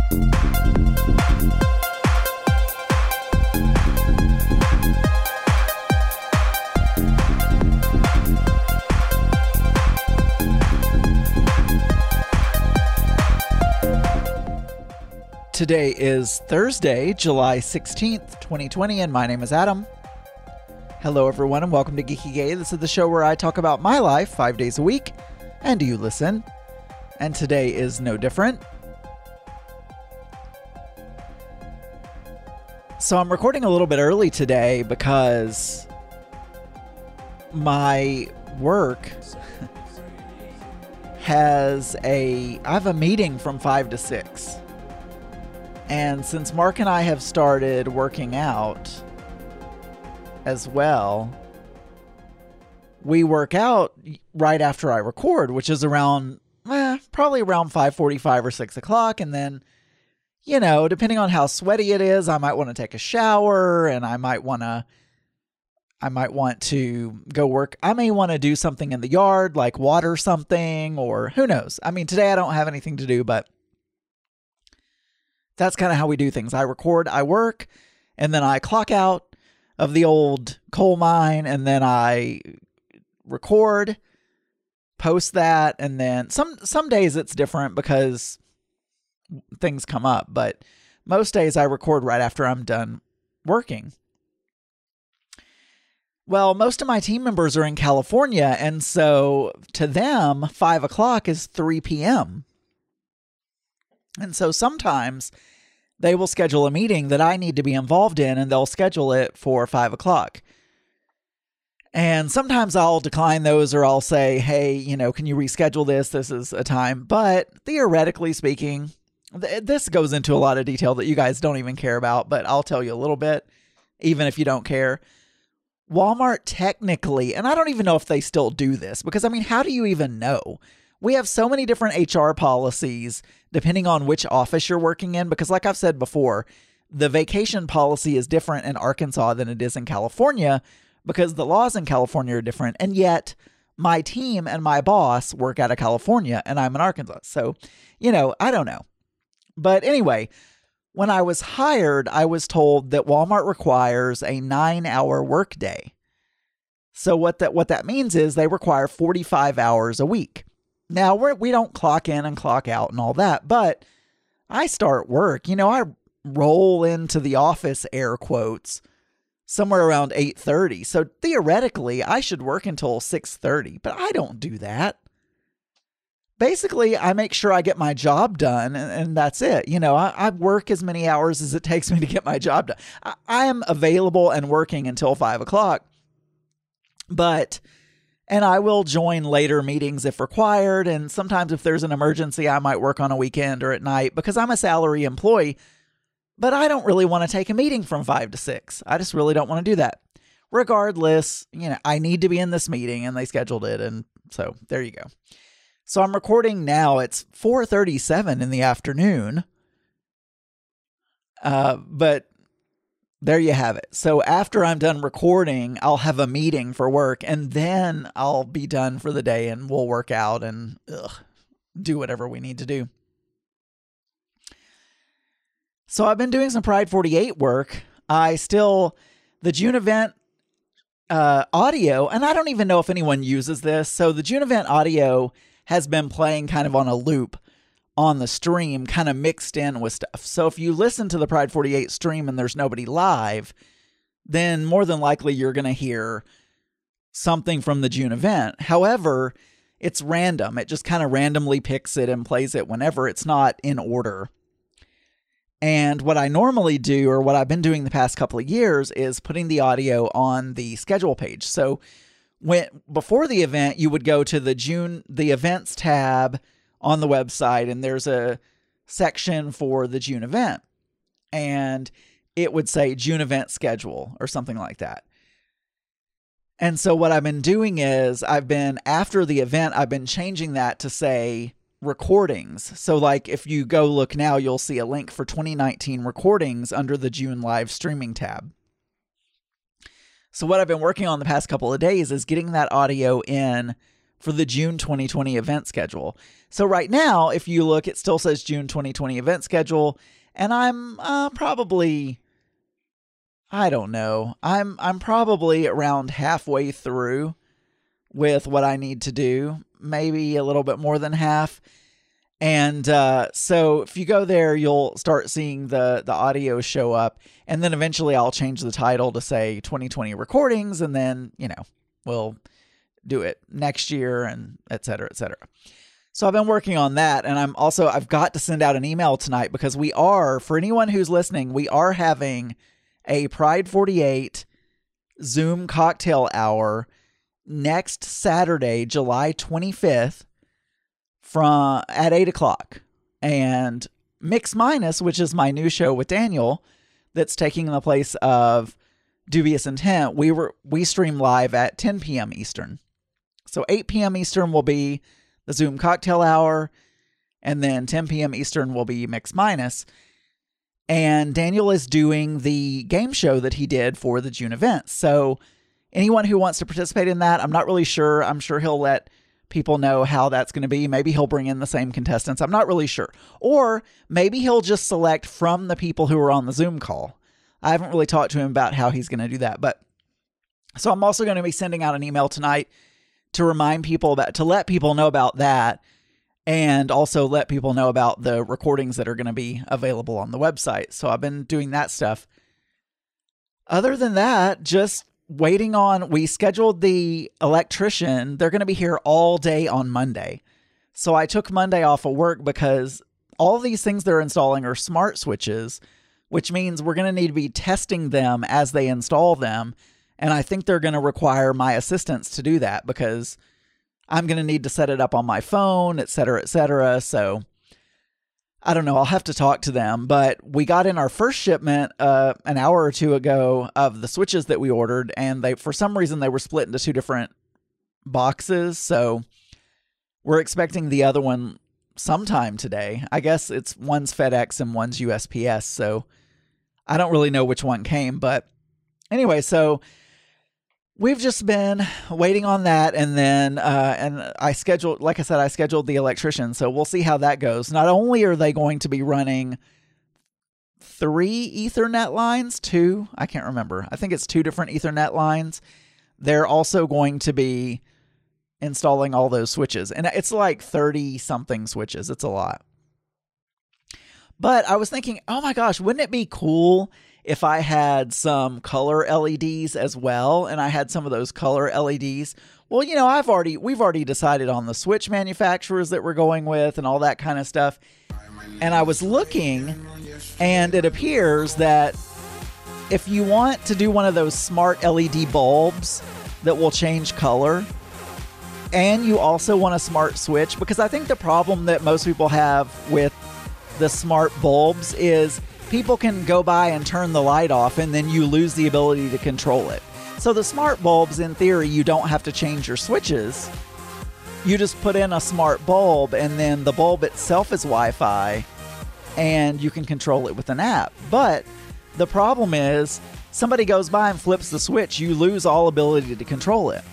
Today is Thursday, July 16th, 2020, and my name is Adam. Hello, everyone, and welcome to Geeky Gay. This is the show where I talk about my life 5 days a week, and you listen. And today is no different. So I'm recording a little bit early today because my work I have a meeting from 5 to 6. And since Mark and I have started working out as well, we work out right after I record, which is around, probably around 5:45 or 6 o'clock. And then, depending on how sweaty it is, I might want to take a shower and I might want to go work. I may want to do something in the yard, like water something, or who knows. I mean, today I don't have anything to do, but that's kind of how we do things. I record, I work, and then I clock out of the old coal mine, and then I record, post that, and then some days it's different because things come up, but most days I record right after I'm done working. Well, most of my team members are in California, and so to them, 5 o'clock is 3 p.m. And so sometimes they will schedule a meeting that I need to be involved in, and they'll schedule it for 5 o'clock. And sometimes I'll decline those, or I'll say, hey, can you reschedule this? This is a time. But theoretically speaking, this goes into a lot of detail that you guys don't even care about, but I'll tell you a little bit, even if you don't care. Walmart technically, and I don't even know if they still do this, because how do you even know? We have so many different HR policies depending on which office you're working in, because like I've said before, the vacation policy is different in Arkansas than it is in California because the laws in California are different. And yet my team and my boss work out of California and I'm in Arkansas. So, I don't know. But anyway, when I was hired, I was told that Walmart requires a 9-hour workday. So what that means is they require 45 hours a week. Now, we don't clock in and clock out and all that, but I start work. I roll into the office, air quotes, somewhere around 8:30. So theoretically, I should work until 6:30, but I don't do that. Basically, I make sure I get my job done, and that's it. I work as many hours as it takes me to get my job done. I am available and working until 5 o'clock, and I will join later meetings if required. And sometimes if there's an emergency, I might work on a weekend or at night because I'm a salary employee. But I don't really want to take a meeting from 5 to 6. I just really don't want to do that. Regardless, I need to be in this meeting and they scheduled it. And so there you go. So I'm recording now. It's 4:37 in the afternoon. But there you have it. So after I'm done recording, I'll have a meeting for work, and then I'll be done for the day, and we'll work out and do whatever we need to do. So I've been doing some Pride 48 work. The June event audio, and I don't even know if anyone uses this. So the June event audio has been playing kind of on a loop on the stream, kind of mixed in with stuff. So if you listen to the Pride 48 stream and there's nobody live, then more than likely you're going to hear something from the June event. However, it's random. It just kind of randomly picks it and plays it whenever. It's not in order. And what I normally do, or what I've been doing the past couple of years, is putting the audio on the schedule page. So before the event, you would go to the events tab on the website, and there's a section for the June event, and it would say June event schedule or something like that. And so what I've been doing is after the event, I've been changing that to say recordings. So like if you go look now, you'll see a link for 2019 recordings under the June live streaming tab. So what I've been working on the past couple of days is getting that audio in for the June 2020 event schedule. So right now, if you look, it still says June 2020 event schedule, and I'm probably, I don't know, I'm probably around halfway through with what I need to do, maybe a little bit more than half. And so if you go there, you'll start seeing the audio show up, and then eventually I'll change the title to say 2020 recordings, and then, we'll do it next year, and et cetera, et cetera. So I've been working on that, and I've got to send out an email tonight, because we are, for anyone who's listening, we are having a Pride 48 Zoom cocktail hour next Saturday, July 25th, at 8 o'clock. And Mix Minus, which is my new show with Daniel, that's taking the place of Dubious Intent, we stream live at 10 p.m. Eastern. So 8 p.m. Eastern will be the Zoom cocktail hour, and then 10 p.m. Eastern will be Mix Minus. And Daniel is doing the game show that he did for the June event. So anyone who wants to participate in that, I'm not really sure. I'm sure he'll let people know how that's going to be. Maybe he'll bring in the same contestants. I'm not really sure. Or maybe he'll just select from the people who are on the Zoom call. I haven't really talked to him about how he's going to do that. But so I'm also going to be sending out an email tonight to remind people to let people know about that, and also let people know about the recordings that are going to be available on the website. So I've been doing that stuff. Other than that, just waiting on, we scheduled the electrician. They're going to be here all day on Monday. So I took Monday off of work, because all these things they're installing are smart switches, which means we're going to need to be testing them as they install them. And I think they're going to require my assistance to do that, because I'm going to need to set it up on my phone, et cetera, et cetera. So I don't know. I'll have to talk to them. But we got in our first shipment an hour or two ago of the switches that we ordered, and for some reason they were split into two different boxes. So we're expecting the other one sometime today. I guess one's FedEx and one's USPS. So I don't really know which one came. But anyway, so we've just been waiting on that, and then I scheduled the electrician, so we'll see how that goes. Not only are they going to be running 3 Ethernet lines, 2, I can't remember. I think it's 2 different Ethernet lines. They're also going to be installing all those switches, and it's like 30-something switches. It's a lot. But I was thinking, oh my gosh, wouldn't it be cool if I had some color LEDs as well, and I had some of those color LEDs? Well, we've already decided on the switch manufacturers that we're going with and all that kind of stuff. And I was looking, and it appears that if you want to do one of those smart LED bulbs that will change color, and you also want a smart switch, because I think the problem that most people have with the smart bulbs is people can go by and turn the light off, and then you lose the ability to control it. So the smart bulbs, in theory, you don't have to change your switches. You just put in a smart bulb, and then the bulb itself is Wi-Fi, and you can control it with an app. But the problem is, somebody goes by and flips the switch, you lose all ability to control it.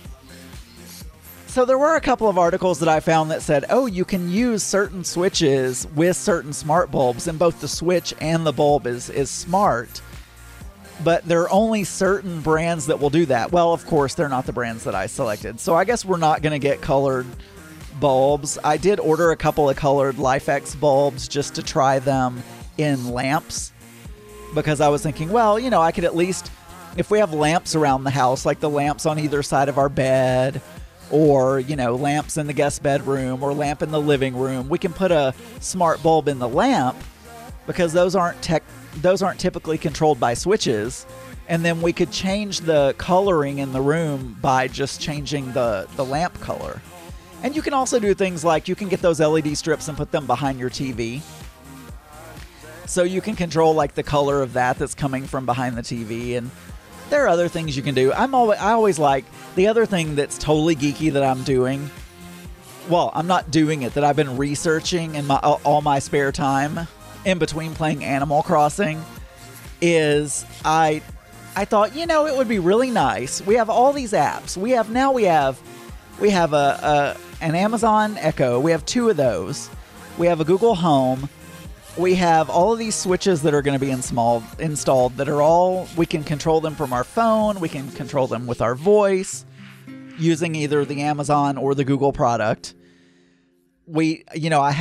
So there were a couple of articles that I found that said, oh, you can use certain switches with certain smart bulbs, and both the switch and the bulb is smart. But there are only certain brands that will do that. Well, of course, they're not the brands that I selected. So I guess we're not going to get colored bulbs. I did order a couple of colored LifeX bulbs just to try them in lamps, because I was thinking, well, I could at least, if we have lamps around the house, like the lamps on either side of our bed, or, lamps in the guest bedroom, or lamp in the living room, we can put a smart bulb in the lamp, because those aren't typically controlled by switches. And then we could change the coloring in the room by just changing the lamp color. And you can also do things like, you can get those LED strips and put them behind your TV. So you can control like the color of that's coming from behind the TV. And there are other things you can do. I always like the other thing that's totally geeky that I'm doing. Well, I'm not doing it, that I've been researching in all my spare time in between playing Animal Crossing, is I thought, it would be really nice. We have all these apps. We have We have an Amazon Echo. We have 2 of those. We have a Google Home. We have all of these switches that are going to be installed that are all, we can control them from our phone. We can control them with our voice using either the Amazon or the Google product. I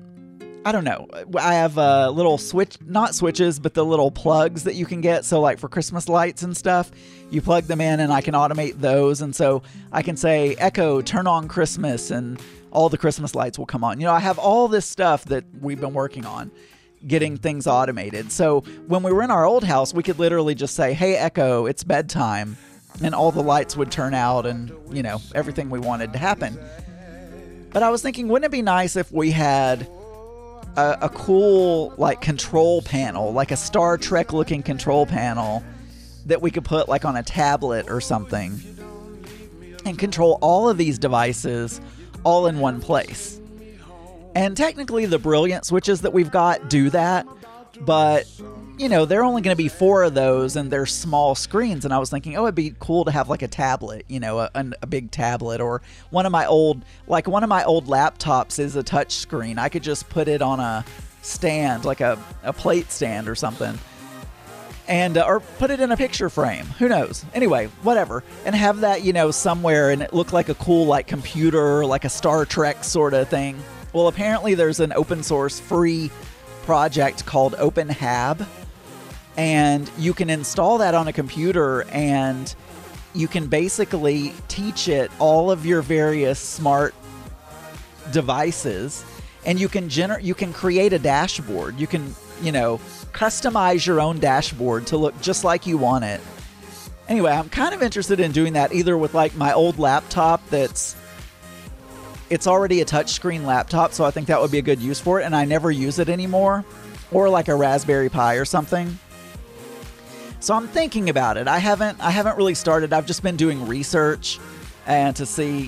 have little not switches, but the little plugs that you can get. So like for Christmas lights and stuff, you plug them in and I can automate those. And so I can say, Echo, turn on Christmas, and all the Christmas lights will come on. I have all this stuff that we've been working on, getting things automated. So when we were in our old house, we could literally just say, hey, Echo, it's bedtime. And all the lights would turn out and, everything we wanted to happen. But I was thinking, wouldn't it be nice if we had a cool control panel, like a Star Trek looking control panel that we could put on a tablet or something and control all of these devices all in one place. And technically the Brilliant switches that we've got do that, but they're only going to be 4 of those and they're small screens. And I was thinking, it'd be cool to have a tablet, a big tablet, or one of my old laptops is a touch screen. I could just put it on a stand, like a plate stand or something, and or put it in a picture frame. Who knows? Anyway, whatever. And have that, somewhere, and it look like a cool computer, like a Star Trek sort of thing. Well, apparently there's an open source free project called OpenHab. And you can install that on a computer, and you can basically teach it all of your various smart devices, and you can create a dashboard. You can, customize your own dashboard to look just like you want it. Anyway, I'm kind of interested in doing that either with my old laptop it's already a touchscreen laptop, so I think that would be a good use for it, and I never use it anymore, or a Raspberry Pi or something. So I'm thinking about it. I haven't really started. I've just been doing research and to see,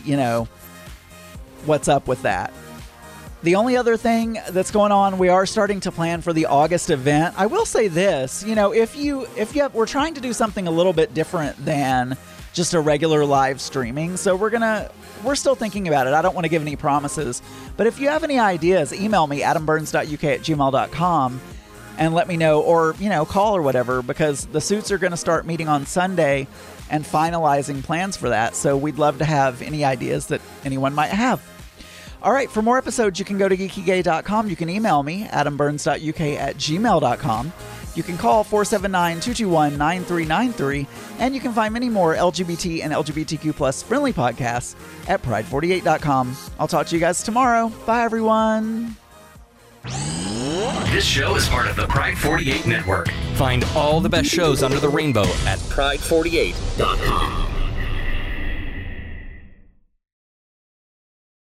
what's up with that. The only other thing that's going on, we are starting to plan for the August event. I will say this, we're trying to do something a little bit different than just a regular live streaming. So we're still thinking about it. I don't want to give any promises, but if you have any ideas, email me adamburns.uk@gmail.com. and let me know, or, call or whatever, because the suits are going to start meeting on Sunday and finalizing plans for that. So we'd love to have any ideas that anyone might have. All right, for more episodes, you can go to geekygay.com. You can email me, adamburns.uk@gmail.com. You can call 479-221-9393, and you can find many more LGBT and LGBTQ plus friendly podcasts at pride48.com. I'll talk to you guys tomorrow. Bye, everyone. This show is part of the Pride 48 network. Find all the best shows under the rainbow at pride48.com.